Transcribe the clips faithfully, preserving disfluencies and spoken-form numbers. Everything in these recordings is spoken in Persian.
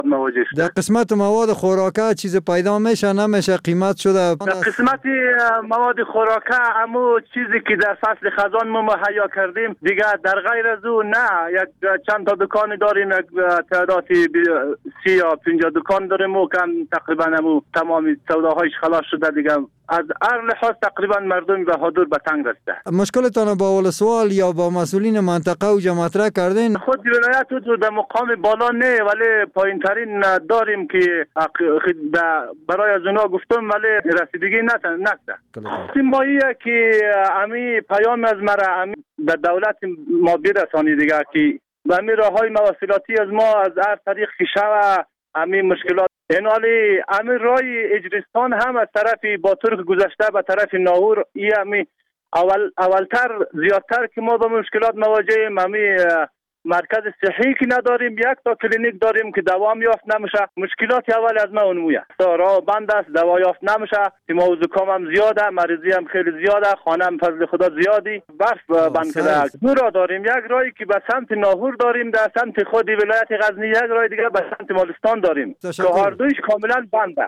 مواجه شده. در قسمت مواد خوراکه چیز پیدا میشه نمیشه قیمت شده؟ در قسمت مواد خوراکه همو چیزی که در فصل خزان ما مهیا کردیم دیگه در غیر از او نه. یک چند تا دکان داریم، یک تعدادی سی یا پنجاه دکان داریم و کم تقریبا همو تمامی سوداهایش خلاص شده دیگه. از هر لحاظ تقریبا مردم بهادر به تنگ رسیده. مشکلتان با ولسوال یا با مسئولین منطقه و مطرح کردین؟ خود ولایت تو در مقام بالا نه ولی پایین ترین داریم که برای از اونا گفتم ولی رسیدگی نکرده. سیماییه که امی پیام از مرا امی به دولت ما برسانی دیگه که به امی راه های مواصلاتی از ما از هر طریق که شوه امی مشکلات این حالی امی رای اجرستان هم از طرف با ترک گذشته به طرف ناهور ای امی اول اولتر زیادتر که ما با مشکلات مواجهیم. امی مرکز صحی که نداریم، یک تا کلینیک داریم که دوام یافت نمیشه. مشکلات اول از ما اونمویه. راه بند است، دوا یافت نمیشه. تیما و زکام هم زیاده، مریضی هم خیلی زیاده، خانه هم فضل خدا زیادی برف بند کرده. دو راه داریم، یک راهی که به سمت ناهور داریم، در سمت خود ولایت غزنی، یک راه دیگه به سمت مالستان داریم که هر دویش کاملا بنده.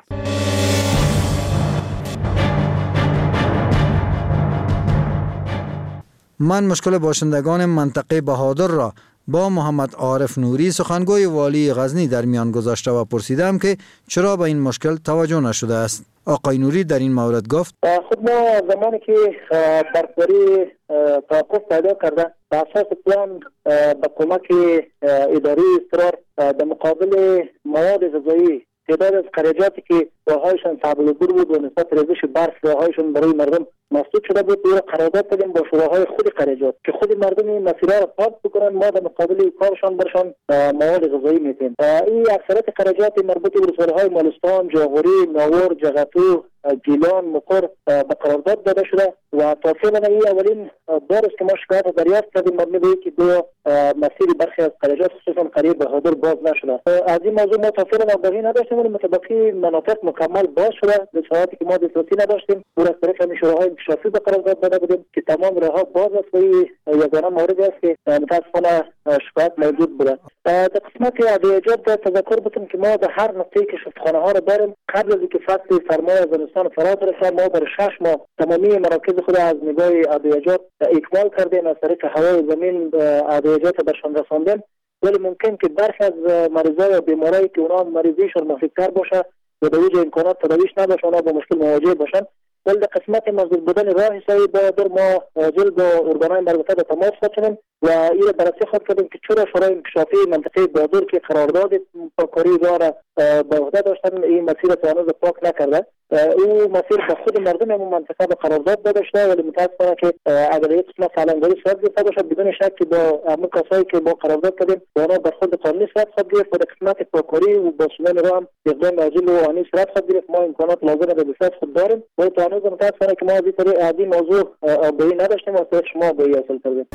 من مشکل باشندگان منطقه بهادر را با محمد عارف نوری سخنگوی والی غزنی در میان گذاشته و پرسیدم که چرا به این مشکل توجه نشده است. آقای نوری در این مورد گفت خود ما زمانی که برفباری توقف پیدا کرده به اساس پلان به کمک اداره اضطرار در مقابل مواد غذایی تعداد از قریجاتی که راهایشان صعب‌العبور بود و نسبت ریزش برف راهایشان برای مردم مسدود شده بود و قرارداد کردیم با شوراهای خود قریجات که خود مردم این مسیرها را پاک بکنن، ما در مقابل کارشان برشان مواد غذایی میتیم. این اکثریت قریجات مربوط به ولسوالی‌های مالستان، جاغوری، ناور، جغتو، گیلان، مقر به قرارداد داده شده و تا فعلا این اولین بار است که ما شکایت دریافت کردیم مبنی به اینکه دو مسیر برخی از قریجات خصوصا قریه بهادر باز نشده. از این موضوع ما تا فعلا آگاهی نداشتیم ولی متبقی مناطق مکمل باز شده. به صورتی که ما دسترسی نداشتیم بر از طریق همین شوراهای انکشافی به قرارداد داده بودیم که تمام راهها باز است و این یگانه موردی است که متاسفانه شکایت موجود بوده. در قسمت ادویجات تذکر بدم که ما در هر نقطه‌ای که شفتخانه ها را داریم قبل از اینکه فصل سرمای زمستان فرا برسد ما در شش ماه تمامی مراکز خود از نگاه ادویجات اکمال کردیم، از طریق هوای زمین ادویجات برشان رساندیم. ولی ممکن که برخی از مریضای یا بیمارایی که اونا مریضیشون مخیفتر باشه و به وجه امکانات تداویش نباشه اونا با مشکل مواجه باشن. ولی در قسمت مزدود بودن راه سایی باید ما واجل با ارگانهای مربوطه به تماس خود شدیم و این بررسی خود کردیم که چرا شورای انکشافی منطقه بهادر که قرارداد پاککاری راه را به عهده داشتن این مسیر تا هنوز پاک نکرده. این مسیر به خود مردم همون منطقه به قرارداد داده شده ولی متاسفانه که اگر یک قسمت سالنگاری صورت گرفته باشه بدون شک که با همون کسایی که با قرارداد کردیم اونا بر خود قانونی صورت خود گرفت و در قسمت پاککاری و با سنن راه هم اقدام عاجل و آنی صورت خود گرفت. ما امکانات لازم به دست خود داریم ولی تا هنوز متاسفانه که ما از این موضوع آگاهی نداشتیم و از طریق شما آگاهی حاصل کردیم.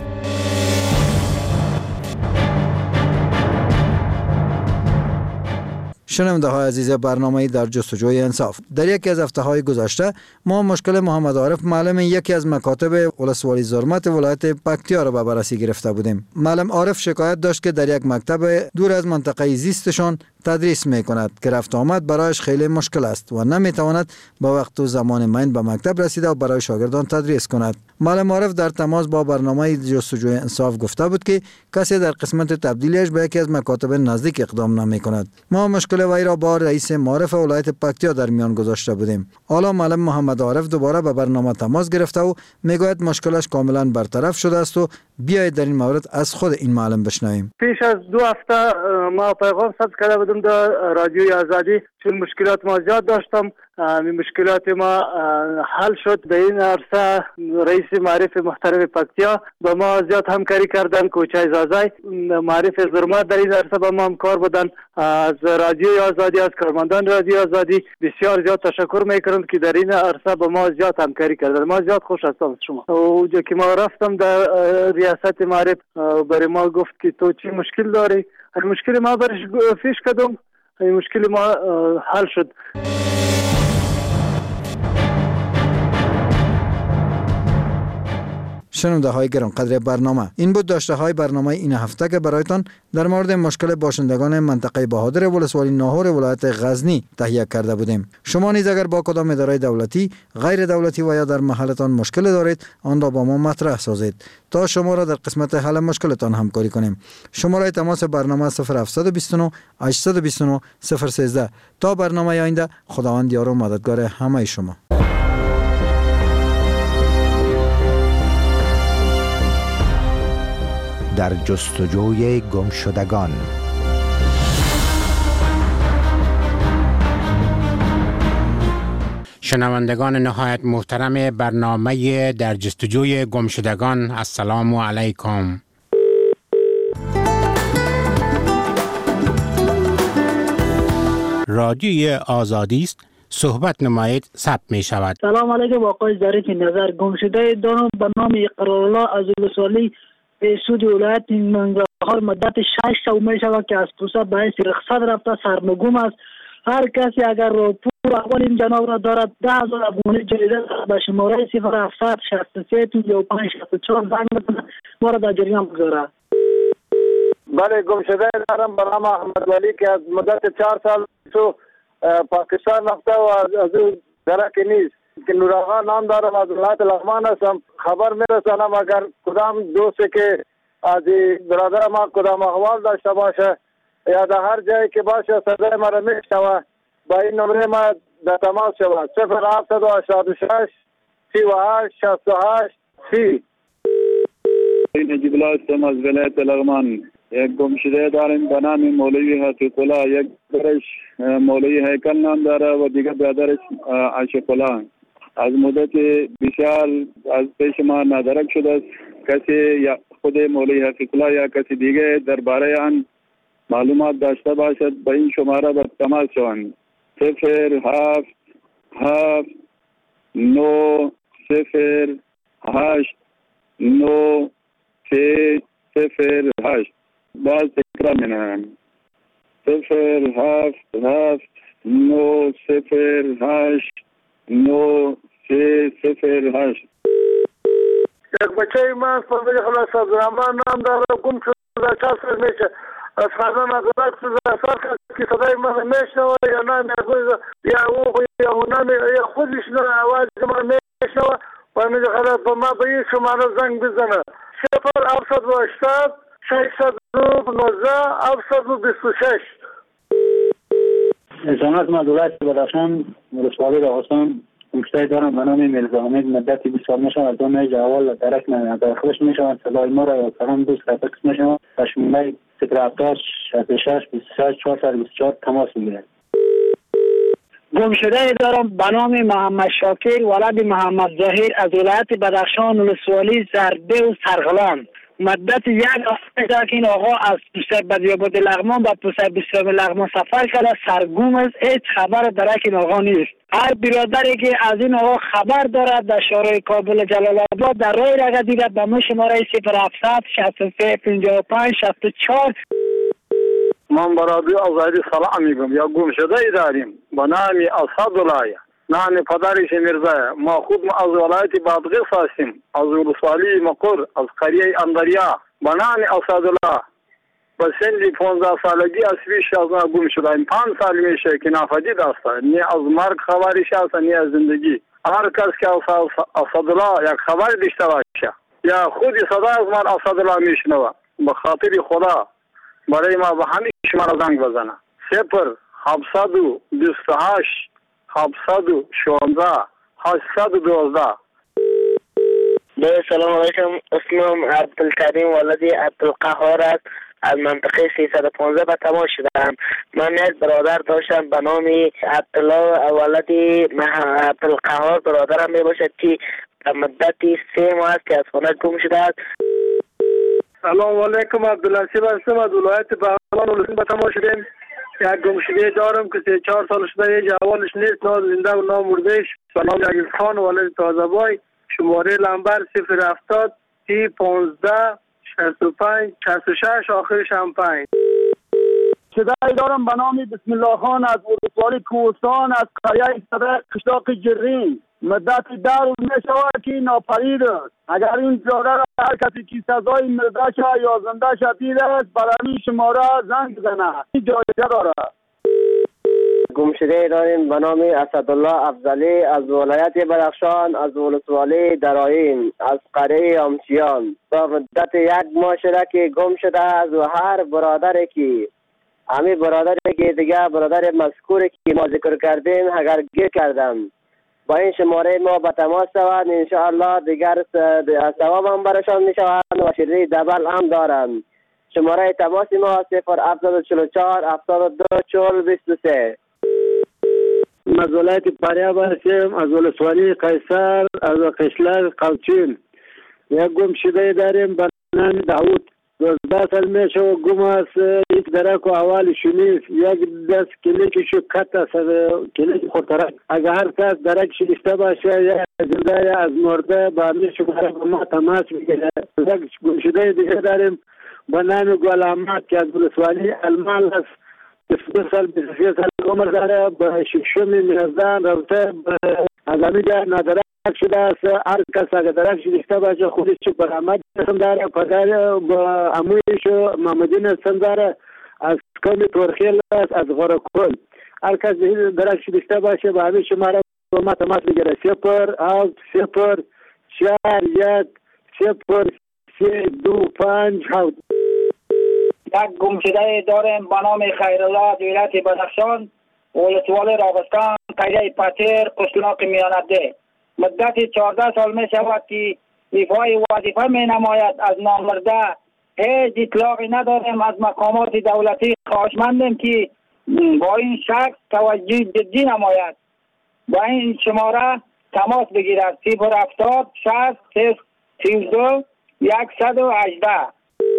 شنونده های عزیز برنامه در جستجوی انصاف، در یکی از هفته های گذشته ما مشکل محمد عارف معلم یکی از مکاتب ولسوالی زرمت ولایت پکتیا را به بررسی گرفته بودیم. معلم عارف شکایت داشت که در یک مکتب دور از منطقه زیستشان تدریس می کند که رفت آمد برایش خیلی مشکل است و نمی تواند با وقت و زمان معین به مکتب رسیده و برای شاگردان تدریس کند. معلم عارف در تماس با برنامه جستجوی انصاف گفته بود که کسی در قسمت تبدیلیش به یکی از مکاتب نزدیک اقدام نمی کند. ما مشکل وی را با رئیس معارف ولایت پکتیا در میان گذاشته بودیم. حالا معلم محمد عارف دوباره به برنامه تماس گرفته و میگوید مشکلش کاملا برطرف شده است و بیایید در این مورد از خود این معلم بشنویم. پیش از دو هفته ما پیغام ثبت کرده بودم در رادیوی آزادی چون مشکلات ما زیاد داشتم. این مشکلات ما حل شد. در این عرصه رئیس معارف محترم پکتیا با ما زیاد همکاری کردن. کوچای زازای معارف زرمت در این عرصه با ما همکار بودن. از رادیوی آزادی از کارمندان رادیوی آزادی بسیار زیاد تشکر میکنم که در این عرصه با ما زیاد همکاری کردن. ما زیاد خوش هستم از شما. اونجا که ما رفتم در ریاست معارف برای ما گفت که تو چی مشکل داری؟ این مشکل ما برش پیش کردم. این مشکل ما حل شد. شنونده های گرانقدر برنامه، این بود داشته های برنامه این هفته که برایتان در مورد مشکل باشندگان منطقه بهادر ولسوالی ناهور ولایت غزنی تهیه کرده بودیم. شما نیز اگر با کدام اداره دولتی، غیر دولتی و یا در محلتان مشکل دارید، آن را با ما مطرح سازید تا شما را در قسمت حل مشکلتان همکاری کنیم. شماره تماس برنامه صفر هفت دو نه هشت دو نه صفر یک سه. تا برنامه آینده، خداوند یار و مددگار همه شما. در جستجوی گمشدگان. شنوندگان نهایت محترم برنامه در جستجوی گمشدگان، السلام علیکم. رادیوی آزادی است، صحبت نمایید، ثبت می شود. سلام علیکم آقای ظریف نظر. گمشده دانم به نام اقرارالله از ولسوالی سود ولایت ننگرهار مدت شش سال می شود که از پوسه باعث رخصت رفته سرنگون است. هر کسی اگر پول احوال این جناب را دارد ده هزار افغانی جریده به شماره صفر هفت شصت و سه پنجاه و پنج شصت و چهار زنگ بزنه ما را در جریان بگذاره. بله، گمشده دارم به نام احمد ولی که از مدت چهار سال تو پاکستان رفته و از او درک نیست که نوراغا نام دارم، از ولایت لغمان هستم. خبر میرسانم اگر کدام دوستی که از برادر ما کدام احوال داشته باشه یا در هر جایی که باشه صدای ما را میشنوه با این نمره ما در تماس شود صفر هفت دو هشتاد و شش سی و هشت شصت و هشت سی. نجیب الله هستم از ولایت لغمان. یک گمشده داریم به نام مولوی حقیق الله، یک برش مولوی هیکل نام داره و دیگر برادرش عاشق الله. از مدت بسیار از پیش ما ندرک شده است. کسی یا خود مولوی حقیق الله یا کسی دیگه درباره آن معلومات داشته باشد به این شماره به تماس شوند. صفر هفت هفت نو صفر هشت نو سه صفر هشت. باز تکرار می‌کنم صفر هفت هفت نو صفر هشت نو سه صفر هشت. یک بچه من از فضل خلاص عبدالرحمن نام داره، گم شده چهار سال میشه. از خزان عدالت سر که صدای من میشنوه یا نه میگوید یا او یا اونم یا خودش نه آواز من میشنوه و میگه خلاص با ما به این شماره زنگ بزنه صفر هفتصد و هشتاد ششصد و نوزده هفتصد و بیست و شش. احسانات ما دولت بدخشان ولسوالی راهستان گمشده دارم به نام میرزا حمید مدت بیست سال میشوند. از دو میج اول درک نداخلش میشوند. صدای ما را فرام دوست رفکس میشوند و شماره صفر هفتاد شصت و شش بیست و شش چهارصد و بیست و چهار تماس میگیرد. گمشده دارم به نام محمد شاکر ولد محمد ظاهر از ولایت بدخشان ولسوالی زرده و سرغلان. مدت یک هفته که این آقا از پوسه بدیاباد لغمان و پوسه بسیام لغمان سفر کرده سرگم است. هیچ خبر درک این آقا نیست. هر برادری که از این آقا خبر دارد در شارع کابل جلال آباد در راه رگه دیگر به ما شماره صفر هفتصد شصت و سه پنجاه و پنج شصت و چهار. من برادری آزادی سلام میگم. یا گمشده ای داریم به نام اسدالله، نام پدرش میرزا. ما خود ما از ولایت بادغیس هستیم، از ولسوالی مقر، از قریه اندریا به نام اسدالله. به سن پانزده سالگی از پیش از ما گم شده. این پنج سال میشه که ناپدید است. نه از مرگ خبرش است نه از زندگی. هر کس که از اسدالله یک خبر داشته باشه یا خودی صدا از من اسدالله میشنوه به خاطر خدا برای ما به همین شماره زنگ بزنه صفر هفتصد و بیست و هشت هفتصد و شانزده هشتصد و دوازده. سلام علیکم. اسمم عبدالکریم ولدی عبدالقهار است. از منطقه سیصد و پانزده به تماس شدم. من یک برادر داشتم به نام عبدالله ولدی عبدالقهار. برادرم می باشد که در مدتی سه ماه است که از خانه گم شده است. سلام علیکم. عبدالحسیب هستم از ولایت بغلان ولسوالی به تماس شدیم. یک گمشده دارم که سه چهار سال شده یه جوالش نیست، نه زنده و نه مردهش. سلام علیکم خان ولد تازه‌بای. شماره لمبر صفر هفتاد سی پانزده شصت و پنج شصت و شش آخرش هم پنج. گمشده دارم به نام بسم الله خان از ولسوالی کوهستان از قریه صدر قشلاق جرین. مدت ده روز می شود که ناپدید است. اگر این جاده را هر کسی که سزای مرده یا زنده شدید است برای شماره زنگ بزنه. این جایزه دارد. گمشده داریم به نام اسدالله افضلی از ولایت بدخشان از ولسوالی درایم از قریه آمچیان. با مدت یک ماه شده که گم شده است و هر برادری که همین برادری که دیگه برادر مذکوری که ما ذکر کردیم اگر گیر کردم با این شماره ما به تماس شوند انشاءالله دیگر ثواب هم برشان می شوند و شیرینی دبل هم دارند. شماره تماس ما صفر هفتصد و چهل و چهار هفتاد و دو چهل بیست و سه. از ولایت فاریاب هستیم از ولسوالی قیصر از قشلاق قوچین. یک گمشده داریم به نام داوود. دوازده سال میشه و گم است. یک درک و احوال شنیست. یک دست کلیکشو کت است کلیک خورترک. اگر هر کس درک شنیسته باشه یا زنده یا از مرده با همین شماره با ما تماس میگیره. یک گمشده دیگه داریم به نام گل احمد که از ولسوالی المال است. بیست و دو سال بیست و سه سال عمر داره به ششم میزدن رابطه از همینجا نادرک شده است. هر کس اگر درک شنیسته باشه خودش برآمد اسم داره پدر با عمویش محمدین اسم داره از قوم تورخیل است از غرقل. هر کس درک شنیسته باشه با همین شماره با ما تماس میگیره صفر هفت صفر چهار یک صفر سه دو پنج هفت. یک گمشده داریم به نام خیرالله ولایت بدخشان ولسوالی راغستان قریه پتیر قشلاق میانده. مدت چهارده سال می شود که ایفای وظیفه می نماید از نامرده. هیچ اطلاقی نداریم از مقامات دولتی. خواهشمندیم که با این شخص توجه جدی نماید. با این شماره تماس بگیرد صفر هفتاد شصت سیزده صد و هجده.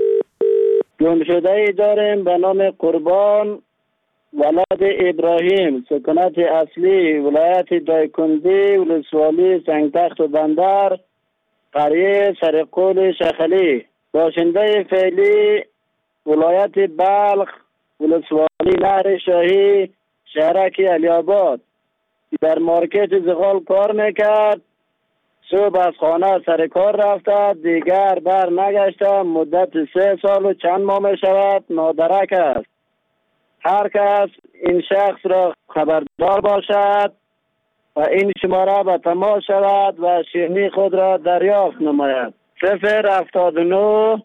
گمشده داریم به نام قربان ولد ابراهیم سکنت اصلی ولایت دایکندی ولسوالی سنگتخت و بندر قریه سرقول شخلی. باشنده فعلی ولایت بلخ ولسوالی نهر شاهی شهرک علی‌آباد. در مارکت زغال کار میکرد. صبح از خانه سر کار رفته دیگر بر نگشته. مدت سه سال و چند ماه می شود نادرک است. هر کس این شخص را خبردار باشد و این شماره به تماس شود و شیرینی خود را دریافت نماید. صفر هفتاد و نه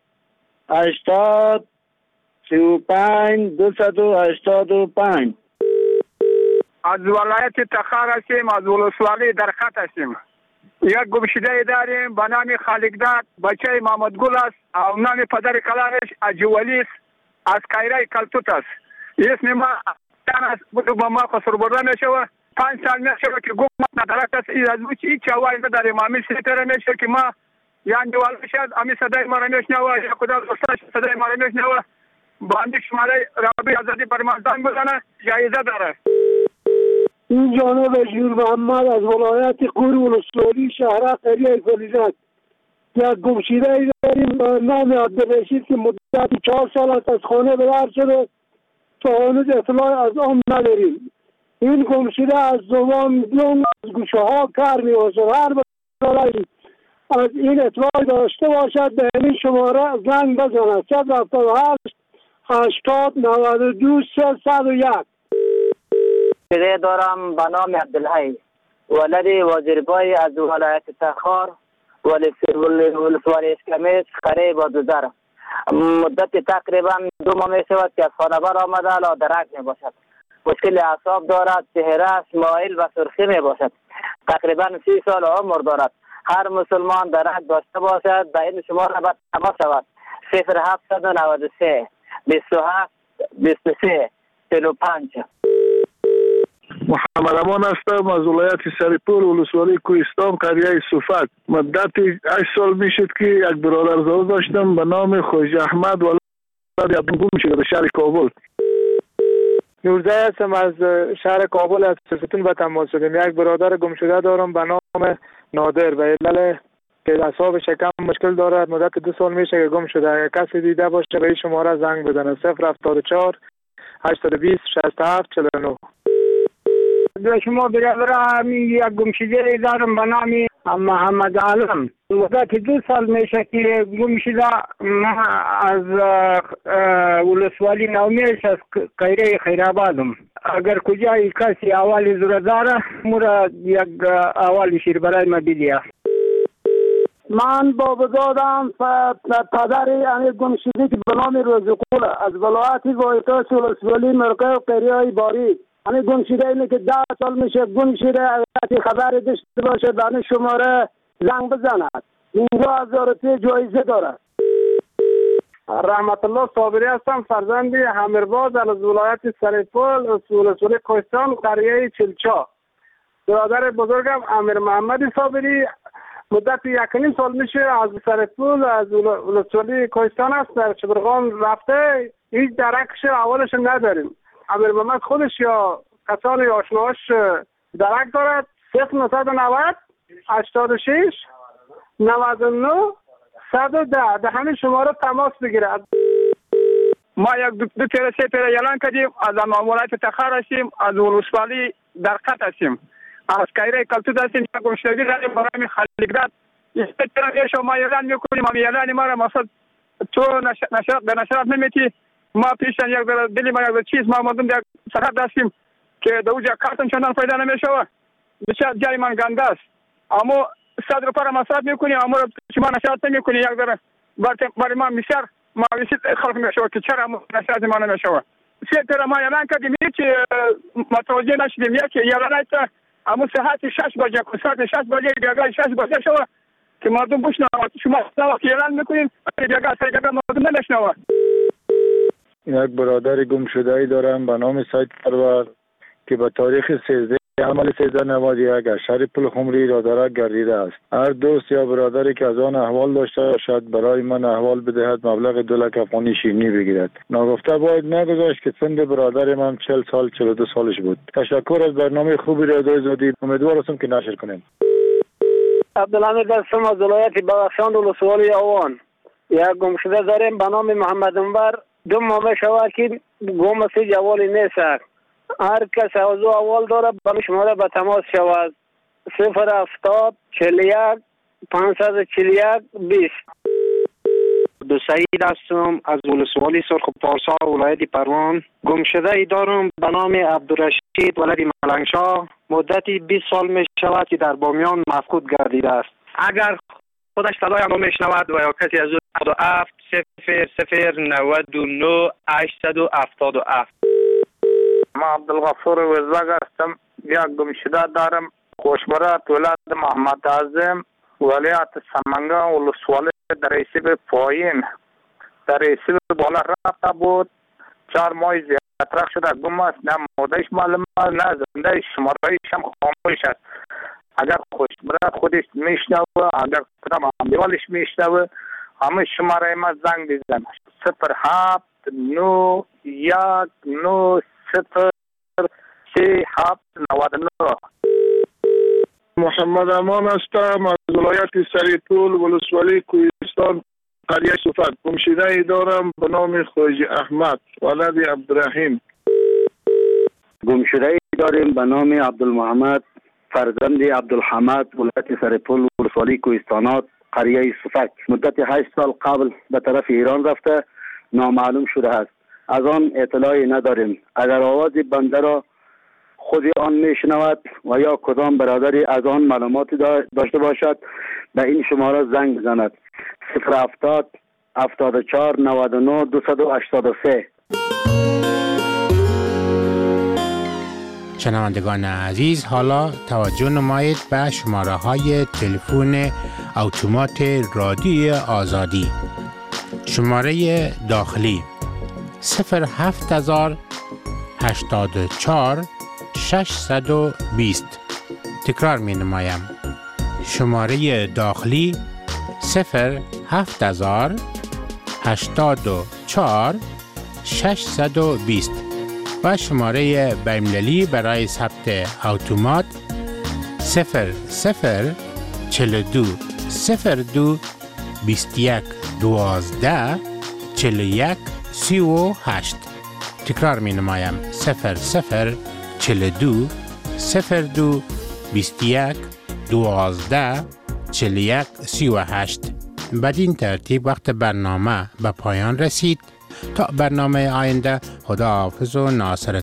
هشتاد سی و پنج دویست و هشتاد و پنج. از ولایت تخار هستیم از ولسوالی در خط هستیم. یک گمشده داریم به نام خالقداد بچه محمد گل است و نام پدر کلانش اجولی است از قیره کلتوت است. اسم ما است بودو با ما خسرو برده می شود. پنج سال می شود که گم ندارک است. این از بچه هیچ چوایی نداریم. امی سیتره می شود که ما یعنی دوال شد امی صدای ما را می شنوه یا کدام دوستاش صدای ما را می شنوه با امی شماره رابی آزادی برمازدان بزنه جایزه داره. این جانب جور محمد از ولایت قور ولسوالی شهر قریه فلیزت. یک گمشده داریم نام عبدالرشید که مدت چهار سال است از خانه بدر شده تا هنوز اطلاع از آن نداریم. این گمشده از زبان دون از گوشه ها کار می باشد. هر برای از این اطلاع داشته باشد به این شماره زنگ بزند صفر هفتاد و هشت هشتاد نود و دو صد و یک. گمشده دارم به نام عبدالحی ولد وزیربای از ولایت تخار ولسوالی اسکمیس قریه بادودر. مدت تقریبا دو ماه می شود که از خانه بر آمده لا درک می باشد. مشکل اعصاب دارد، چهره مایل و سرخی می باشد. تقریبا سی سال عمر دارد. هر مسلمان درک داشته باشد به این شماره باید تماس شود صفر هفتصد و نود و سه بیست و هفت بیست و سه چهل و پنج. محمد امان هستم از ولایت سرپور ولسوالی کوهستان قریه صفت. مدت هشت سال میشد که یک برادرزاده داشتم به نام خوج احمد ولد عبدالگون شده به شهر کابل. نورزه هستم از شهر کابل از ستون به تماس شدیم. یک برادر گم شده دارم به نام نادر و علل که اعصاب شکم مشکل دارد. مدت دو سال میشه که گم شده. اگر کسی دیده باشه به این شماره زنگ بزنه صفر هفتاد و چهار هشت بیست شصت و هفت چهل و نه. به شما برادر یک گمشده دارم به نام محمد عالم. مدت دو سال میشه که گمشده. من از ولسوالی نومیش از قیره خیرآبادم. اگر کجای کسی اوالی زور داره مرا یک اوالی شیر برای ما بیدیه. من بابزادم پدر یعنی گمشده که به نام روزقول از ولایت وایتاش ولسوالی مرکه و قیره باری. یعنی گمشده اینه که ده سال میشه گمشده. اگر خبر داشته باشه برای شماره زنگ بزند. اینجا هزار روپیه جایزه داره. رحمت الله صابری هستم، فرزند همیرباز از ولایت سرپل ولسوالی کوهستان قریه چلچا. برادر بزرگم امیر محمد صابری مدت یک نیم سال میشه از سرپل از ولسوالی کوهستان است در شبرغان رفته. هیچ درکش اولش نداریم. امیر محمد خودش یا کسانی آشناش درک دارد. صفر نهصد و نود هشتاد و شش نود و نه صد و ده ده همین شماره تماس بگیرد. ما یک دو, دو تیره سه تیره اعلان کردیم از ولایت تخار هستیم، از ولسوالی درقت هستیم، از قیره کلتوت هستیم. یک گمشدگی داریم برای خلیقداد. یک تیره شما اعلان میکنیم. ما اعلان ما را مثلا تو نشرات به نشرات نمیتی. ما پیشن یک در دلی ما یک چیز ما مردم یک سرحد هستیم که دوجا کارتون چندان فایده نمیشه. بسیار جای من گنده است. اما صد روپیه را مصرف میکنیم، اما شما نشرات نمیکنی. یک در برای ما بسیار مایوسی خلق میشه که چرا نشرات ما نمیشه. سه تر ما اعلان کردیم که متوجه نشدیم. یک اعلان است اما ساعت شش بجه که ساعت شش بجه بیاگاه شش بجه شود که مردم بشنوند. شما وقتی اعلان میکنین بیاگاه سه بیاگاه مردم نمیشنوند. یک برادر گم شده ای دارم به نام سید پرور که به تاریخ سیزده عمل سیزده نود یک از شهر پل خمری را دارد گردیده است. هر دوست یا برادری که از آن احوال داشته باشد برای من احوال بدهد مبلغ دو لک افغانی شیرینی بگیرد. ناگفته باید نگذاشت که سن برادر من چهل سال چهل و دو سالش بود. تشکر از برنامه خوبی را دادید. امیدوار هستم که نشر کنیم. عبدالحمید هستم از ولایت بدخشان ولسوالی آوان. یک گمشده داریم به نام محمد انور. دو ماه شود که گم است جوالی نیست. هر کس از او اول داره به شماره به تماس شود. صفر هفتاد چهل و یک پانصد و چهل و یک بیست. دو سعید هستم از ولسوالی سرخ پارسا ولایت پروان. گمشده ای دارم به نام عبدالرشید ولد ملنگشاه. مدتی بیست سال می شود که در بامیان مفقود گردیده است. اگر خودش صدای ما میشنود و یا کسی از او هفتاد و هفت صفر صفر نود و نه هشتصد و هفتاد و هفت. ما عبدالغفور وزاق هستم. یک گمشده دارم خوشبرات ولایت محمد اعظم ولایت سمنگان ولسوالی در ریسیب پایین در ریسیب بالا رفته بود. چهار ماه زیادتر شده گم است. نه مودهش معلوم است نه زنده شمارهایش هم خاموش است. اگر خوشبرات خودش میشنوه اگر کدام همدیوالش میشنوه همه شماره ما زنگ بزن. صفر هفت نو یک نو صفر سه هفت نود و نه. محمد امان هستم از ولایت سرپل ولسوالی کوهستان قریه صفت. گمشده ای دارم به نام خواجه احمد ولد عبدالرحیم. گمشده ای داریم به نام عبدالمحمد فرزند عبدالحمد ولایت سرپل ولسوالی کوهستانات قریه صفت. مدت هشت سال قبل به طرف ایران رفته نامعلوم شده است. از آن اطلاعی نداریم. اگر آواز بنده را خود آن میشنود و یا کدام برادری از آن معلوماتی داشته باشد به این شماره زنگ بزند. صفر هفتاد هفتاد و چهار نود و نه دویست و هشتاد و سه. شنوندگان عزیز، حالا توجه نمایید به شماره های تلفن اتومات رادیوی آزادی. شماره داخلی صفر هفت هزار هشتاد و چهار ششصد و بیست. تکرار می نمایم. شماره داخلی صفر هفت هزار هشتاد و چهار ششصد و بیست و شماره بین‌المللی برای ثبت اتومات صفر صفر چهل و دو صفر دو بیست و یک دوازده چهل و یک سی و هشت. تکرار می نمایم صفر صفر چل دو صفر دو بیست یک دوازده چل یک سی و هشت. بدین ترتیب وقت برنامه به پایان رسید. تا برنامه آینده خدا حافظ و ناصر